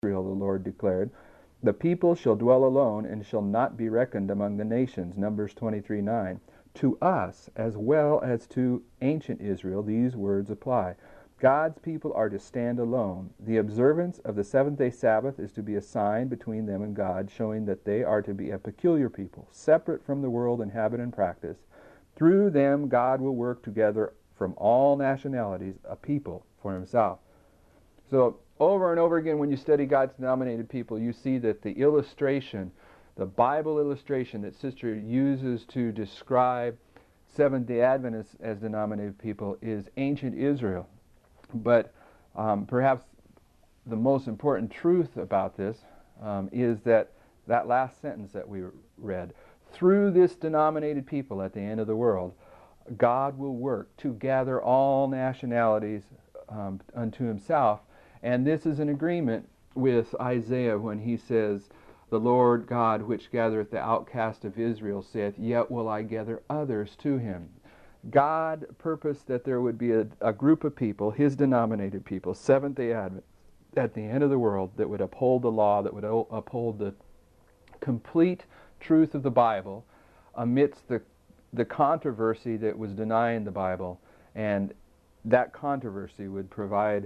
Israel, the Lord declared. The people shall dwell alone and shall not be reckoned among the nations. Numbers 23:9. To us, as well as to ancient Israel, these words apply. God's people are to stand alone. The observance of the seventh-day Sabbath is to be a sign between them and God, showing that they are to be a peculiar people, separate from the world in habit and practice. Through them, God will work together from all nationalities, a people for himself. So over and over again, when you study God's denominated people, you see that the illustration, the Bible illustration that Sister uses to describe Seventh-day Adventists as denominated people is ancient Israel. But perhaps the most important truth about this is that last sentence that we read. Through this denominated people at the end of the world, God will work to gather all nationalities unto himself. And this is an agreement with Isaiah when he says, the Lord God which gathereth the outcast of Israel saith, yet will I gather others to him. God purposed that there would be a group of people, his denominated people, Seventh-day Adventists, at the end of the world that would uphold the law, that would uphold the complete truth of the Bible amidst the controversy that was denying the Bible. And that controversy would provide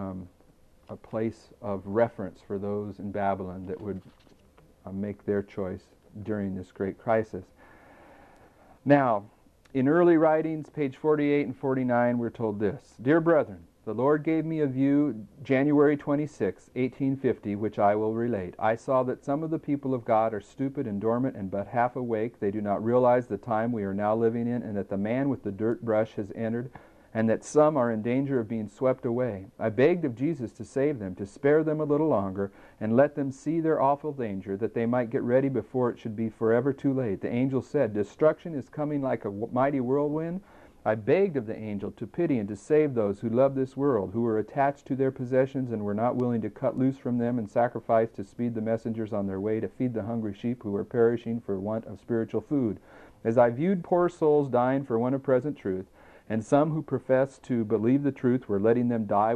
a place of reference for those in Babylon that would make their choice during this great crisis. Now, in early writings, page 48 and 49, we're told this. Dear brethren, the Lord gave me a view January 26, 1850, which I will relate. I saw that some of the people of God are stupid and dormant and but half awake. They do not realize the time we are now living in, and that the man with the dirt brush has entered, and that some are in danger of being swept away. I begged of Jesus to save them, to spare them a little longer, and let them see their awful danger, that they might get ready before it should be forever too late. The angel said, destruction is coming like a mighty whirlwind. I begged of the angel to pity and to save those who love this world, who were attached to their possessions and were not willing to cut loose from them and sacrifice to speed the messengers on their way to feed the hungry sheep who were perishing for want of spiritual food. As I viewed poor souls dying for want of present truth, and some who professed to believe the truth were letting them die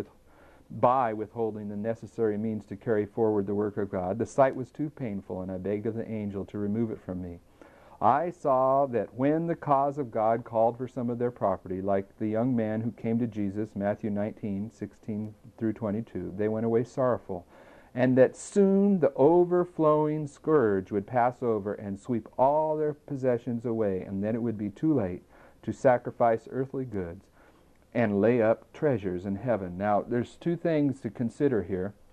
by withholding the necessary means to carry forward the work of God, the sight was too painful, and I begged of the angel to remove it from me. I saw that when the cause of God called for some of their property, like the young man who came to Jesus, Matthew 19, 16 through 22, they went away sorrowful, and that soon the overflowing scourge would pass over and sweep all their possessions away, and then it would be too late to sacrifice earthly goods and lay up treasures in heaven. Now, there's two things to consider here.